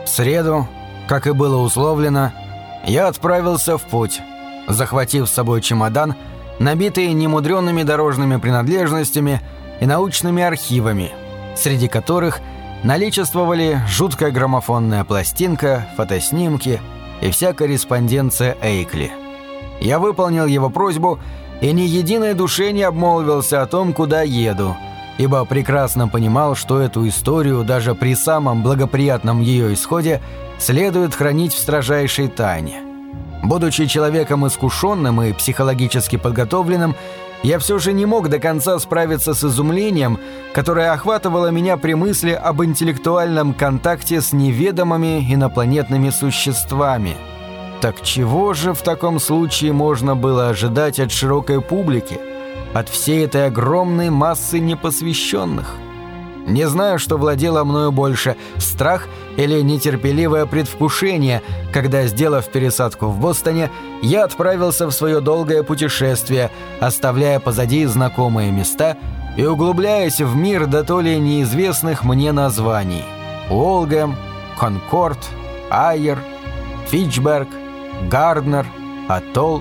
В среду, как и было условлено, я отправился в путь, захватив с собой чемодан, набитый немудренными дорожными принадлежностями и научными архивами, среди которых наличествовали жуткая граммофонная пластинка, фотоснимки и вся корреспонденция Эйкли. Я выполнил его просьбу и ни единой душе не обмолвился о том, куда еду, ибо прекрасно понимал, что эту историю даже при самом благоприятном ее исходе следует хранить в строжайшей тайне. Будучи человеком искушенным и психологически подготовленным, я все же не мог до конца справиться с изумлением, которое охватывало меня при мысли об интеллектуальном контакте с неведомыми инопланетными существами. Так чего же в таком случае можно было ожидать от широкой публики, от всей этой огромной массы непосвященных? Не знаю, что владело мною больше – страх или нетерпеливое предвкушение, когда, сделав пересадку в Бостоне, я отправился в свое долгое путешествие, оставляя позади знакомые места и углубляясь в мир до то ли неизвестных мне названий – Уолгэм, Конкорд, Айер, Фитчберг, Гарднер, Атолл.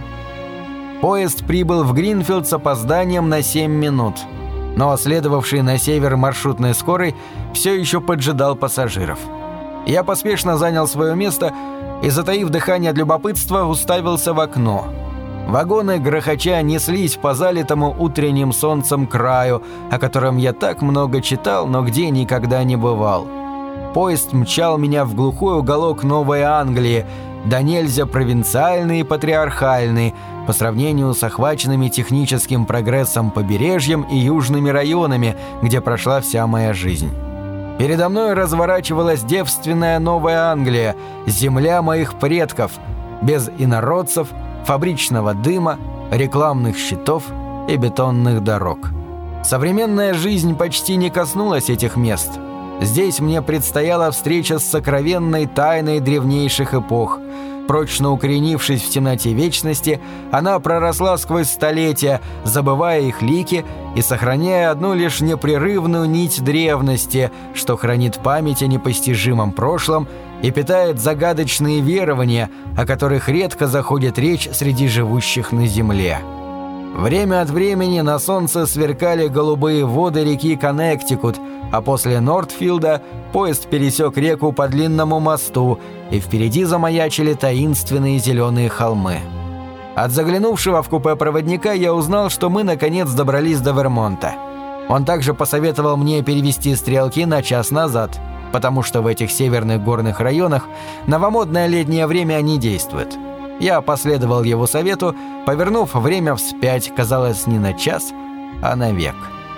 Поезд прибыл в Гринфилд с опозданием на 7 минут, но следовавший на север маршрутной скорой все еще поджидал пассажиров. Я поспешно занял свое место и, затаив дыхание от любопытства, уставился в окно. Вагоны, грохоча, неслись по залитому утренним солнцем краю, о котором я так много читал, но где никогда не бывал. Поезд мчал меня в глухой уголок Новой Англии, да нельзя провинциальный и патриархальный, по сравнению с охваченными техническим прогрессом побережьем и южными районами, где прошла вся моя жизнь. Передо мной разворачивалась девственная Новая Англия, земля моих предков, без инородцев, фабричного дыма, рекламных щитов и бетонных дорог. Современная жизнь почти не коснулась этих мест. Здесь мне предстояла встреча с сокровенной тайной древнейших эпох. Прочно укоренившись в темноте вечности, она проросла сквозь столетия, забывая их лики и сохраняя одну лишь непрерывную нить древности, что хранит память о непостижимом прошлом и питает загадочные верования, о которых редко заходит речь среди живущих на земле. Время от времени на солнце сверкали голубые воды реки Коннектикут, а после Нортфилда поезд пересек реку по длинному мосту, и впереди замаячили таинственные зеленые холмы. От заглянувшего в купе проводника я узнал, что мы наконец добрались до Вермонта. Он также посоветовал мне перевести стрелки на час назад, потому что в этих северных горных районах новомодное летнее время не действует. Я последовал его совету, повернув время вспять, казалось, не на час, а на век.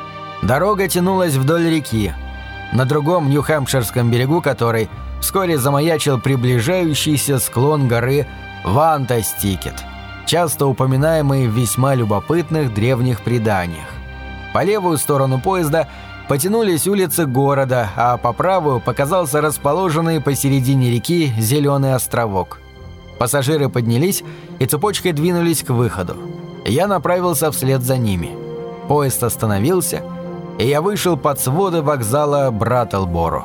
Дорога тянулась вдоль реки, на другом нью-хэмпширском берегу которой вскоре замаячил приближающийся склон горы Вантастикет, часто упоминаемый в весьма любопытных древних преданиях. По левую сторону поезда потянулись улицы города, а по правую показался расположенный посередине реки зеленый островок. Пассажиры поднялись и цепочкой двинулись к выходу. Я направился вслед за ними. Поезд остановился, и я вышел под своды вокзала Браттлборо.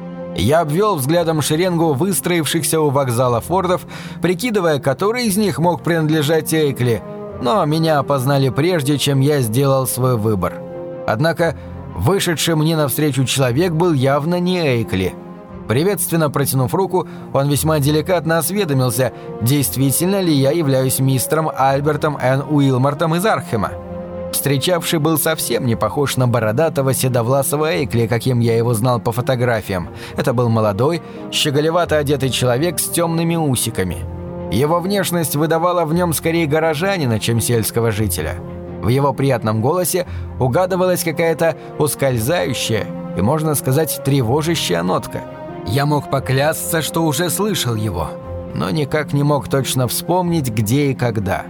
Я обвел взглядом шеренгу выстроившихся у вокзала фордов, прикидывая, который из них мог принадлежать Эйкли, но меня опознали прежде, чем я сделал свой выбор. Однако вышедший мне навстречу человек был явно не Эйкли. Приветственно протянув руку, он весьма деликатно осведомился, действительно ли я являюсь мистером Альбертом Н. Уилмортом из Аркхема. Встречавший был совсем не похож на бородатого седовласого Эйкли, каким я его знал по фотографиям. Это был молодой, щеголевато одетый человек с темными усиками. Его внешность выдавала в нем скорее горожанина, чем сельского жителя. В его приятном голосе угадывалась какая-то ускользающая и, можно сказать, тревожащая нотка. Я мог поклясться, что уже слышал его, но никак не мог точно вспомнить, где и когда.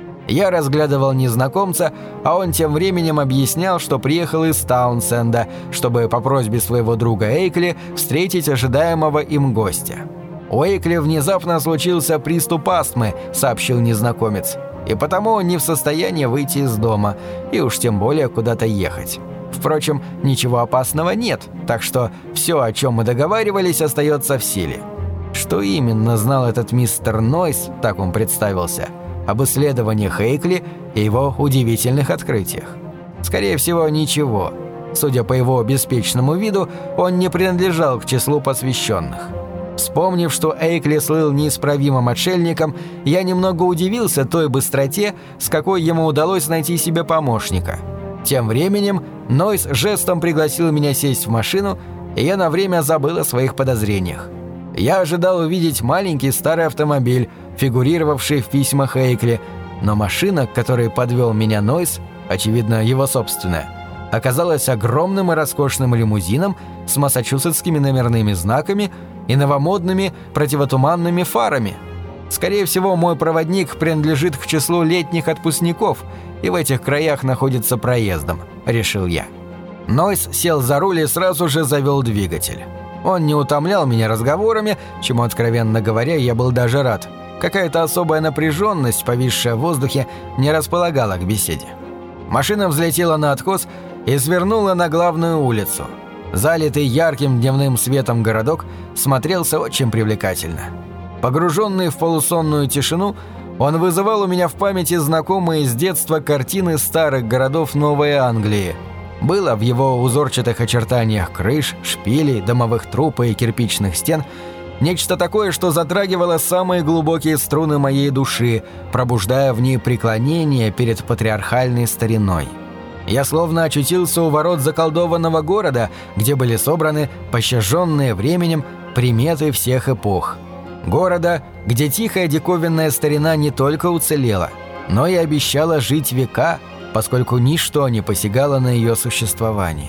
Я разглядывал незнакомца, а он тем временем объяснял, что приехал из Таунсенда, чтобы по просьбе своего друга Эйкли встретить ожидаемого им гостя. «У Эйкли внезапно случился приступ астмы», — сообщил незнакомец, «и потому он не в состоянии выйти из дома, и уж тем более куда-то ехать. Впрочем, ничего опасного нет, так что все, о чем мы договаривались, остается в силе. что именно знал этот мистер Нойс, так он представился, об исследованиях Эйкли и его удивительных открытиях. Скорее всего, ничего. Судя по его беспечному виду, он не принадлежал к числу посвященных. Вспомнив, что Эйкли слыл неисправимым отшельником, я немного удивился той быстроте, с какой ему удалось найти себе помощника. Тем временем Нойс жестом пригласил меня сесть в машину, и я на время забыл о своих подозрениях. Я ожидал увидеть маленький старый автомобиль, фигурировавший в письмах Эйкли, но машина, к которой подвел меня Нойс, очевидно, его собственная, оказалась огромным и роскошным лимузином с массачусетскими номерными знаками и новомодными противотуманными фарами. Скорее всего, мой проводник принадлежит к числу летних отпускников и в этих краях находится проездом, решил я. Нойс сел за руль и сразу же завел двигатель. Он не утомлял меня разговорами, чему, откровенно говоря, я был даже рад. Какая-то особая напряженность, повисшая в воздухе, не располагала к беседе. Машина взлетела на откос и свернула на главную улицу. Залитый ярким дневным светом городок смотрелся очень привлекательно. Погруженный в полусонную тишину, он вызывал у меня в памяти знакомые с детства картины старых городов Новой Англии. Было в его узорчатых очертаниях крыш, шпилей, домовых труб и кирпичных стен нечто такое, что затрагивало самые глубокие струны моей души, пробуждая в ней преклонение перед патриархальной стариной. Я словно очутился у ворот заколдованного города, где были собраны пощаженные временем приметы всех эпох. Города, где тихая диковинная старина не только уцелела, но и обещала жить века, поскольку ничто не посягало на ее существование.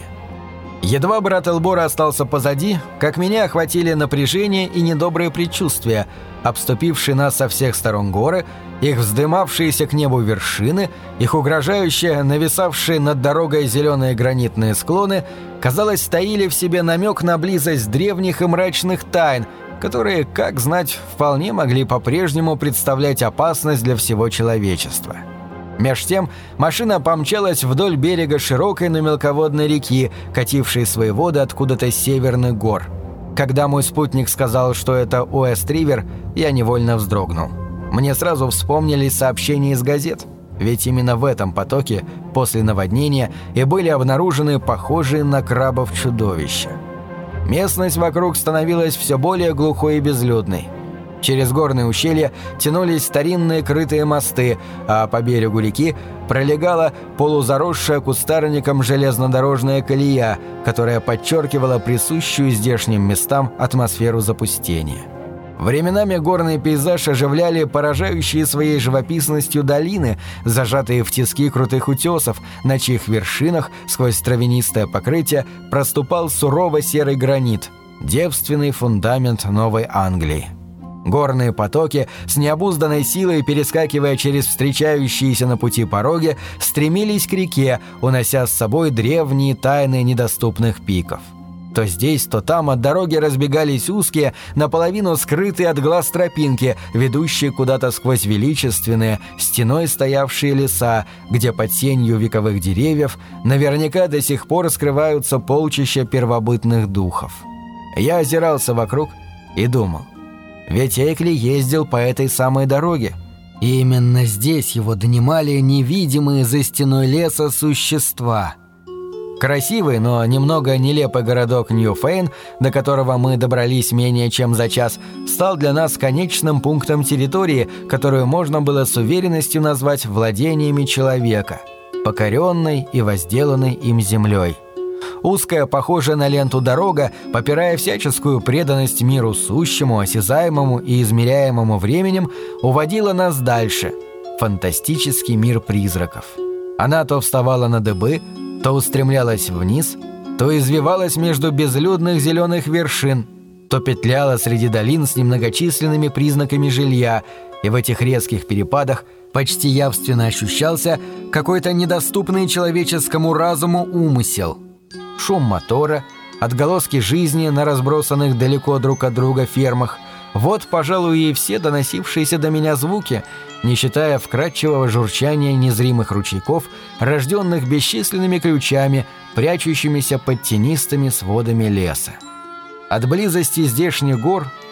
Едва брат Элбора остался позади, как меня охватили напряжение и недобрые предчувствия, обступившие нас со всех сторон горы, их вздымавшиеся к небу вершины, их угрожающие, нависавшие над дорогой зеленые гранитные склоны, казалось, таили в себе намек на близость древних и мрачных тайн, которые, как знать, вполне могли по-прежнему представлять опасность для всего человечества. Меж тем машина помчалась вдоль берега широкой, но мелководной реки, катившей свои воды откуда-то с северных гор. Когда мой спутник сказал, что это Уэст-Ривер, я невольно вздрогнул. Мне сразу вспомнились сообщения из газет, ведь именно в этом потоке после наводнения и были обнаружены похожие на крабов чудовища. Местность вокруг становилась все более глухой и безлюдной. Через горные ущелья тянулись старинные крытые мосты, а по берегу реки пролегала полузаросшая кустарником железнодорожная колея, которая подчеркивала присущую здешним местам атмосферу запустения. Временами горный пейзаж оживляли поражающие своей живописностью долины, зажатые в тиски крутых утесов, на чьих вершинах сквозь травянистое покрытие проступал сурово-серый гранит, девственный фундамент Новой Англии. Горные потоки, с необузданной силой перескакивая через встречающиеся на пути пороги, стремились к реке, унося с собой древние тайны недоступных пиков. То здесь, то там от дороги разбегались узкие, наполовину скрытые от глаз тропинки, ведущие куда-то сквозь величественные, стеной стоявшие леса, где под сенью вековых деревьев наверняка до сих пор скрываются полчища первобытных духов. Я озирался вокруг и думал. Ведь Эйкли ездил по этой самой дороге. И именно здесь его донимали невидимые за стеной леса существа. Красивый, но немного нелепый городок Нью-Фейн, до которого мы добрались менее чем за час, стал для нас конечным пунктом территории, которую можно было с уверенностью назвать владениями человека, покоренной и возделанной им землей. Узкая, похожая на ленту дорога, попирая всяческую преданность миру сущему, осязаемому и измеряемому временем, уводила нас дальше – фантастический мир призраков. Она то вставала на дыбы, то устремлялась вниз, то извивалась между безлюдных зеленых вершин, то петляла среди долин с немногочисленными признаками жилья, и в этих резких перепадах почти явственно ощущался какой-то недоступный человеческому разуму умысел. Шум мотора, отголоски жизни на разбросанных далеко друг от друга фермах – вот, пожалуй, и все доносившиеся до меня звуки, не считая вкрадчивого журчания незримых ручейков, рожденных бесчисленными ключами, прячущимися под тенистыми сводами леса. От близости здешних гор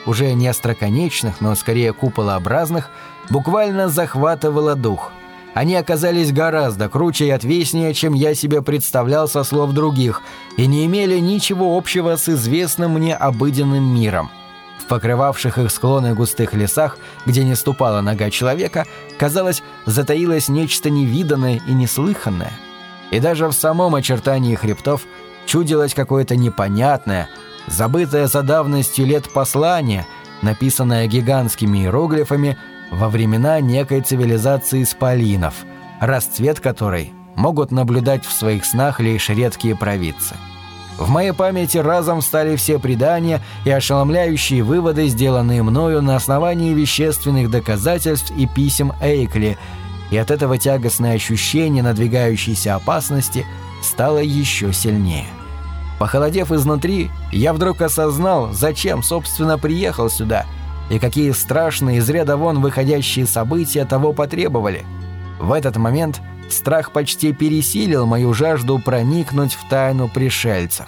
уже не остроконечных, но скорее куполообразных, буквально захватывало дух. Они оказались гораздо круче и отвеснее, чем я себе представлял со слов других, и не имели ничего общего с известным мне обыденным миром. В покрывавших их склоны густых лесах, где не ступала нога человека, казалось, затаилось нечто невиданное и неслыханное. И даже в самом очертании хребтов чудилось какое-то непонятное, забытое за давностью лет послание, написанное гигантскими иероглифами во времена некой цивилизации исполинов, расцвет которой могут наблюдать в своих снах лишь редкие провидцы. В моей памяти разом встали все предания и ошеломляющие выводы, сделанные мною на основании вещественных доказательств и писем Эйкли, и от этого тягостное ощущение надвигающейся опасности стало еще сильнее. Похолодев изнутри, я вдруг осознал, зачем, собственно, приехал сюда, и какие страшные из ряда вон выходящие события того потребовали. В этот момент страх почти пересилил мою жажду проникнуть в тайну пришельцев.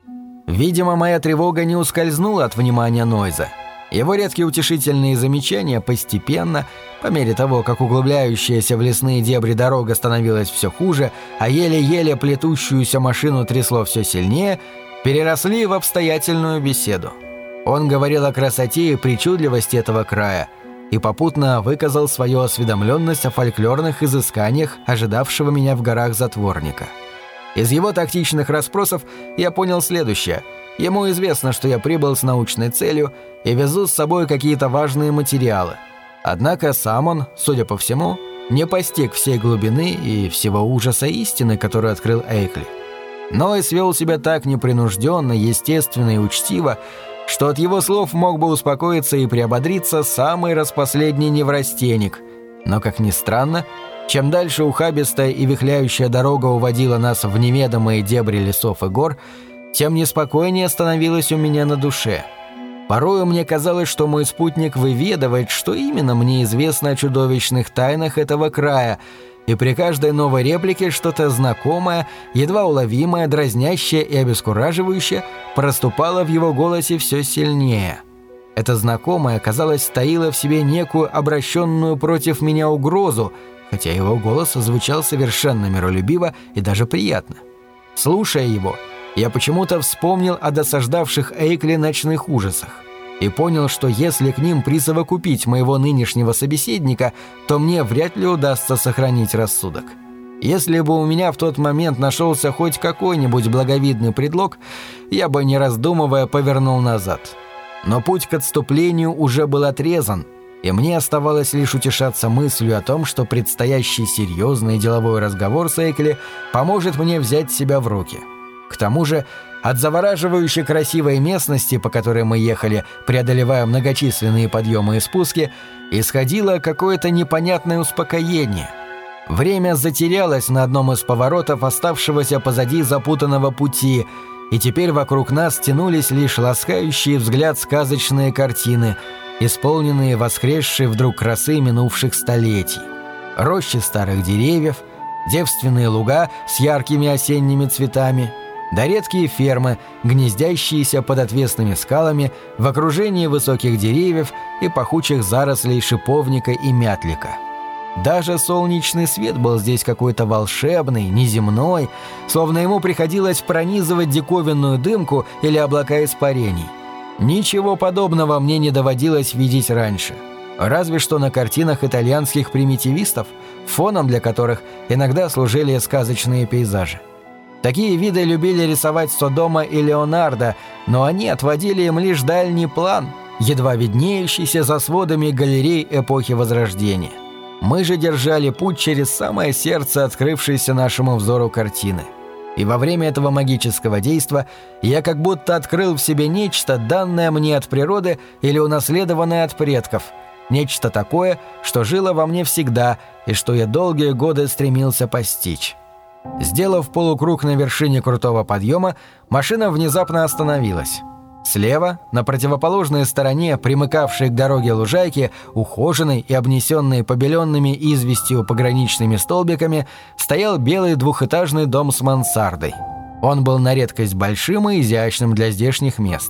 Видимо, моя тревога не ускользнула от внимания Нойза. Его редкие утешительные замечания постепенно, по мере того, как углубляющаяся в лесные дебри дорога становилась все хуже, а еле-еле плетущуюся машину трясло все сильнее, переросли в обстоятельную беседу. Он говорил о красоте и причудливости этого края и попутно выказал свою осведомленность о фольклорных изысканиях, ожидавшего меня в горах затворника. Из его тактичных расспросов я понял следующее. Ему известно, что я прибыл с научной целью и везу с собой какие-то важные материалы. Однако сам он, судя по всему, не постиг всей глубины и всего ужаса истины, которую открыл Эйкли. Но и свел себя так непринужденно, естественно и учтиво, что от его слов мог бы успокоиться и приободриться самый распоследний неврастенник. Но, как ни странно, чем дальше ухабистая и вихляющая дорога уводила нас в неведомые дебри лесов и гор, тем неспокойнее становилось у меня на душе. Порою мне казалось, что мой спутник выведывает, что именно мне известно о чудовищных тайнах этого края, и при каждой новой реплике что-то знакомое, едва уловимое, дразнящее и обескураживающее проступало в его голосе все сильнее. Это знакомое, казалось, таило в себе некую обращенную против меня угрозу, хотя его голос звучал совершенно миролюбиво и даже приятно. Слушая его, я почему-то вспомнил о досаждавших Эйкли ночных ужасах и понял, что если к ним присовокупить моего нынешнего собеседника, то мне вряд ли удастся сохранить рассудок. Если бы у меня в тот момент нашелся хоть какой-нибудь благовидный предлог, я бы, не раздумывая, повернул назад. Но путь к отступлению уже был отрезан, и мне оставалось лишь утешаться мыслью о том, что предстоящий серьезный деловой разговор с Эйкли поможет мне взять себя в руки. К тому же, от завораживающе красивой местности, по которой мы ехали, преодолевая многочисленные подъемы и спуски, исходило какое-то непонятное успокоение. Время затерялось на одном из поворотов оставшегося позади запутанного пути, и теперь вокруг нас тянулись лишь ласкающие взгляд сказочные картины, исполненные воскресшей вдруг красы минувших столетий. Рощи старых деревьев, девственные луга с яркими осенними цветами, да редкие фермы, гнездящиеся под отвесными скалами в окружении высоких деревьев и пахучих зарослей шиповника и мятлика. Даже солнечный свет был здесь какой-то волшебный, неземной, словно ему приходилось пронизывать диковинную дымку или облака испарений. Ничего подобного мне не доводилось видеть раньше. Разве что на картинах итальянских примитивистов, фоном для которых иногда служили сказочные пейзажи. Такие виды любили рисовать Содома и Леонардо, но они отводили им лишь дальний план, едва виднеющийся за сводами галерей эпохи Возрождения. Мы же держали путь через самое сердце открывшейся нашему взору картины. И во время этого магического действа я как будто открыл в себе нечто, данное мне от природы или унаследованное от предков. Нечто такое, что жило во мне всегда и что я долгие годы стремился постичь. Сделав полукруг на вершине крутого подъема, машина внезапно остановилась. Слева, на противоположной стороне, примыкавшей к дороге лужайки, ухоженной и обнесенной побеленными известью пограничными столбиками, стоял белый двухэтажный дом с мансардой. Он был на редкость большим и изящным для здешних мест.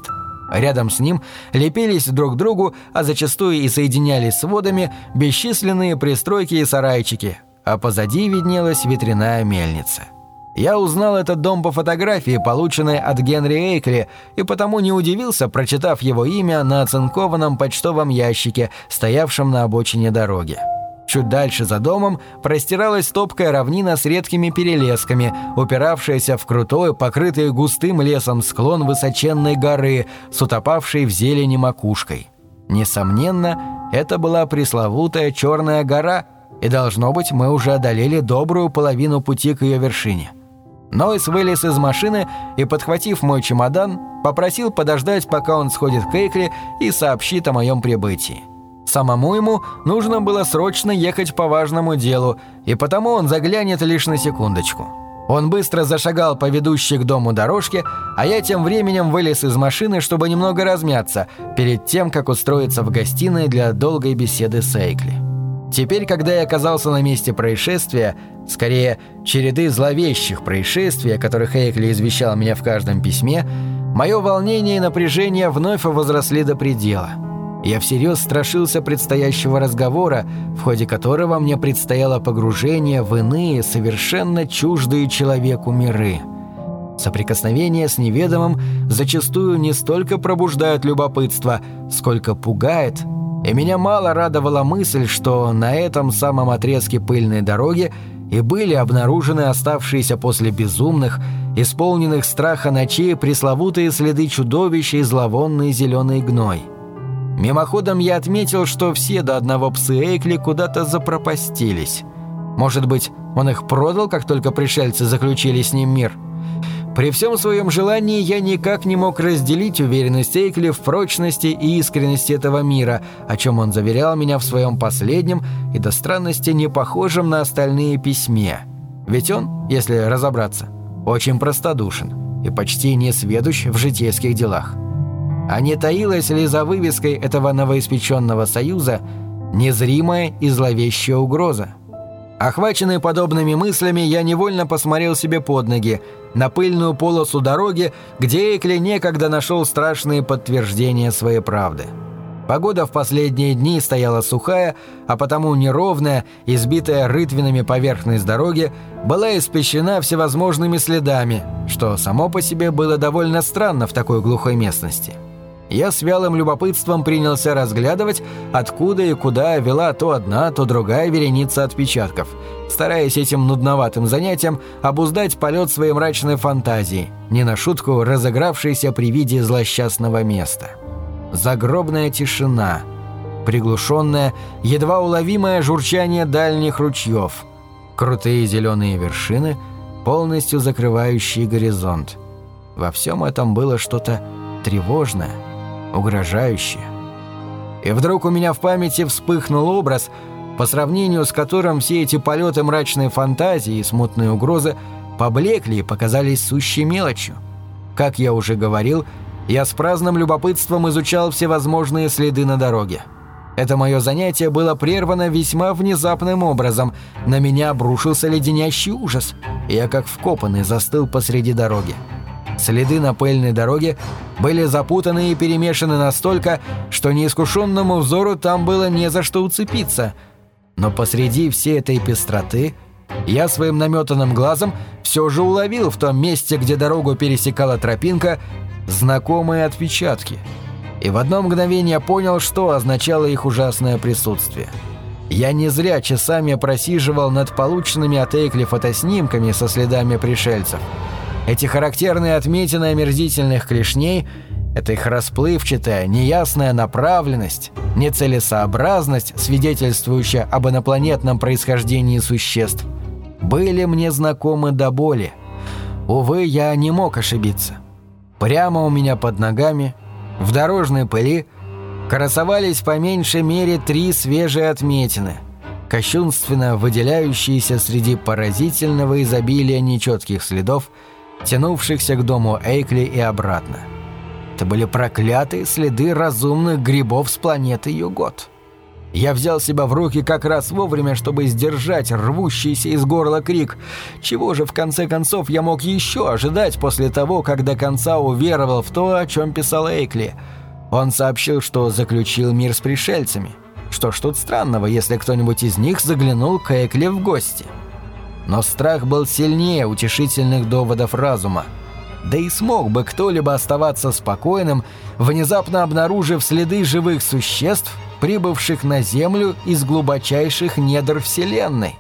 Рядом с ним лепились друг к другу, а зачастую и соединялись с водами бесчисленные пристройки и сарайчики, а позади виднелась ветряная мельница. Я узнал этот дом по фотографии, полученной от Генри Эйкли, и потому не удивился, прочитав его имя на оцинкованном почтовом ящике, стоявшем на обочине дороги. Чуть дальше за домом простиралась топкая равнина с редкими перелесками, упиравшаяся в крутой, покрытый густым лесом склон высоченной горы с утопавшей в зелени макушкой. Несомненно, это была пресловутая Черная гора, и, должно быть, мы уже одолели добрую половину пути к ее вершине. Нойс вылез из машины и, подхватив мой чемодан, попросил подождать, пока он сходит к Эйкли и сообщит о моем прибытии. Самому ему нужно было срочно ехать по важному делу, и потому он заглянет лишь на секундочку. Он быстро зашагал по ведущей к дому дорожке, а я тем временем вылез из машины, чтобы немного размяться, перед тем, как устроиться в гостиной для долгой беседы с Эйкли. Теперь, когда я оказался на месте происшествия, скорее, череды зловещих происшествий, о которых Эйкли извещал меня в каждом письме, мое волнение и напряжение вновь возросли до предела. Я всерьез страшился предстоящего разговора, в ходе которого мне предстояло погружение в иные, совершенно чуждые человеку миры. Соприкосновение с неведомым зачастую не столько пробуждает любопытство, сколько пугает, и меня мало радовала мысль, что на этом самом отрезке пыльной дороги и были обнаружены оставшиеся после безумных, исполненных страха ночей пресловутые следы чудовища и зловонный зеленый гной. Мимоходом я отметил, что все до одного псы Эйкли куда-то запропастились. Может быть, он их продал, как только пришельцы заключили с ним мир? При всем своем желании я никак не мог разделить уверенность Эйкли в прочности и искренности этого мира, о чем он заверял меня в своем последнем и до странности не похожем на остальные письме. Ведь он, если разобраться, очень простодушен и почти не сведущ в житейских делах. А не таилась ли за вывеской этого новоиспеченного союза незримая и зловещая угроза? Охваченный подобными мыслями, я невольно посмотрел себе под ноги, на пыльную полосу дороги, где Эйкли некогда нашел страшные подтверждения своей правды. Погода в последние дни стояла сухая, а потому неровная, избитая рытвинами поверхность дороги была испещрена всевозможными следами, что само по себе было довольно странно в такой глухой местности. Я с вялым любопытством принялся разглядывать, откуда и куда вела то одна, то другая вереница отпечатков, стараясь этим нудноватым занятием обуздать полет своей мрачной фантазии, не на шутку разыгравшейся при виде злосчастного места. Загробная тишина, приглушенное, едва уловимое журчание дальних ручьев, крутые зеленые вершины, полностью закрывающие горизонт. Во всем этом было что-то тревожное, угрожающее. И вдруг у меня в памяти вспыхнул образ, по сравнению с которым все эти полеты мрачной фантазии и смутные угрозы поблекли и показались сущей мелочью. Как я уже говорил, я с праздным любопытством изучал всевозможные следы на дороге. Это мое занятие было прервано весьма внезапным образом. На меня обрушился леденящий ужас, и я как вкопанный застыл посреди дороги. Следы на пыльной дороге были запутаны и перемешаны настолько, что неискушенному взору там было не за что уцепиться. Но посреди всей этой пестроты я своим наметанным глазом все же уловил в том месте, где дорогу пересекала тропинка, знакомые отпечатки. И в одно мгновение понял, что означало их ужасное присутствие. Я не зря часами просиживал над полученными от Эйкли фотоснимками со следами пришельцев. Эти характерные отметины омерзительных клешней, эта их расплывчатая, неясная направленность, нецелесообразность, свидетельствующая об инопланетном происхождении существ, были мне знакомы до боли. Увы, я не мог ошибиться. Прямо у меня под ногами, в дорожной пыли, красовались по меньшей мере 3 свежие отметины, кощунственно выделяющиеся среди поразительного изобилия нечетких следов, тянувшихся к дому Эйкли и обратно. Это были проклятые следы разумных грибов с планеты Югот. Я взял себя в руки как раз вовремя, чтобы сдержать рвущийся из горла крик. Чего же в конце концов я мог еще ожидать после того, как до конца уверовал в то, о чем писал Эйкли? Он сообщил, что заключил мир с пришельцами. Что ж тут странного, если кто-нибудь из них заглянул к Эйкли в гости? Но страх был сильнее утешительных доводов разума. Да и смог бы кто-либо оставаться спокойным, внезапно обнаружив следы живых существ, прибывших на Землю из глубочайших недр Вселенной.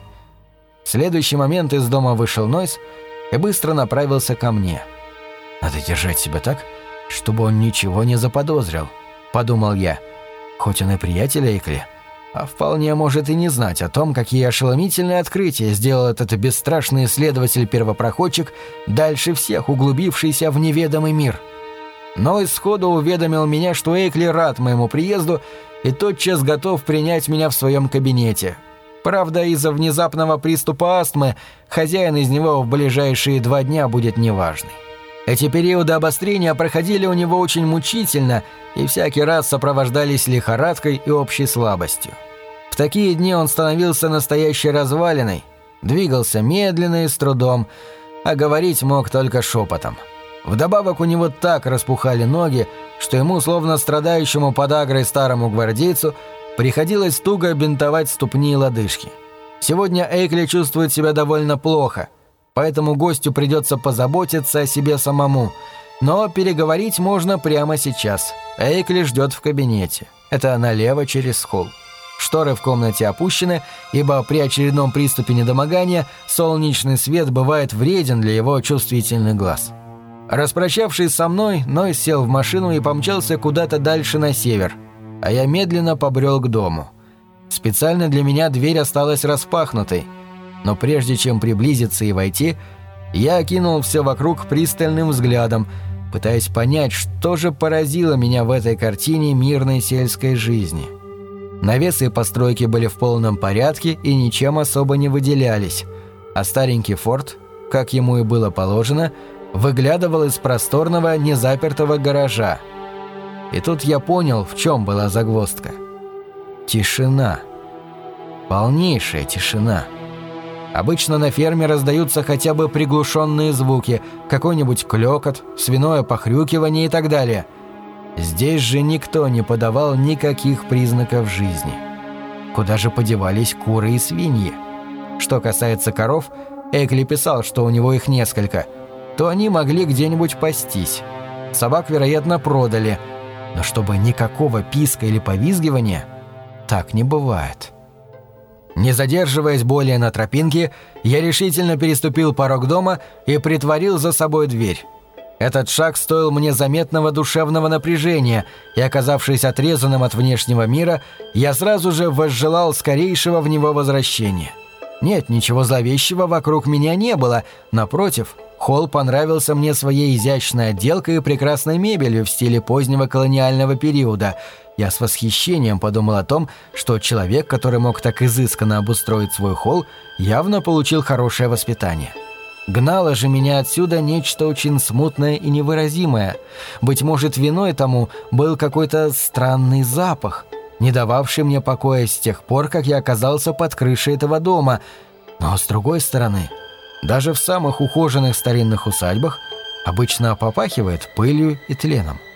В следующий момент из дома вышел Нойс и быстро направился ко мне. «Надо держать себя так, чтобы он ничего не заподозрил», — подумал я. «Хоть он и приятель Эйкли, а вполне может и не знать о том, какие ошеломительные открытия сделал этот бесстрашный исследователь-первопроходчик, дальше всех углубившийся в неведомый мир». Нойс сходу уведомил меня, что Эйкли рад моему приезду и тотчас готов принять меня в своем кабинете. Правда, из-за внезапного приступа астмы хозяин из него в ближайшие 2 дня будет неважный. Эти периоды обострения проходили у него очень мучительно и всякий раз сопровождались лихорадкой и общей слабостью. В такие дни он становился настоящей развалиной, двигался медленно и с трудом, а говорить мог только шепотом. Вдобавок у него так распухали ноги, что ему, словно страдающему подагрой старому гвардейцу, приходилось туго бинтовать ступни и лодыжки. Сегодня Эйкли чувствует себя довольно плохо, поэтому гостю придется позаботиться о себе самому. Но переговорить можно прямо сейчас. Эйкли ждет в кабинете. Это налево через холл. Шторы в комнате опущены, ибо при очередном приступе недомогания солнечный свет бывает вреден для его чувствительных глаз. Распрощавшись со мной, Нойс сел в машину и помчался куда-то дальше на север, а я медленно побрел к дому. Специально для меня дверь осталась распахнутой, но прежде чем приблизиться и войти, я окинул все вокруг пристальным взглядом, пытаясь понять, что же поразило меня в этой картине мирной сельской жизни. Навесы и постройки были в полном порядке и ничем особо не выделялись, а старенький форт, как ему и было положено, выглядывал из просторного незапертого гаража. И тут я понял, в чем была загвоздка. Тишина. Полнейшая тишина. Обычно на ферме раздаются хотя бы приглушенные звуки, какой-нибудь клёкот, свиное похрюкивание и так далее. Здесь же никто не подавал никаких признаков жизни. Куда же подевались куры и свиньи? Что касается коров, Эйкли писал, что у него их несколько, то они могли где-нибудь пастись. Собак, вероятно, продали, но чтобы никакого писка или повизгивания, так не бывает. Не задерживаясь более на тропинке, я решительно переступил порог дома и притворил за собой дверь. Этот шаг стоил мне заметного душевного напряжения, и, оказавшись отрезанным от внешнего мира, я сразу же возжелал скорейшего в него возвращения. Нет, ничего зловещего вокруг меня не было, напротив, холл понравился мне своей изящной отделкой и прекрасной мебелью в стиле позднего колониального периода. Я с восхищением подумал о том, что человек, который мог так изысканно обустроить свой холл, явно получил хорошее воспитание. Гнало же меня отсюда нечто очень смутное и невыразимое. Быть может, виной тому был какой-то странный запах, не дававший мне покоя с тех пор, как я оказался под крышей этого дома. Но, с другой стороны, даже в самых ухоженных старинных усадьбах обычно попахивает пылью и тленом.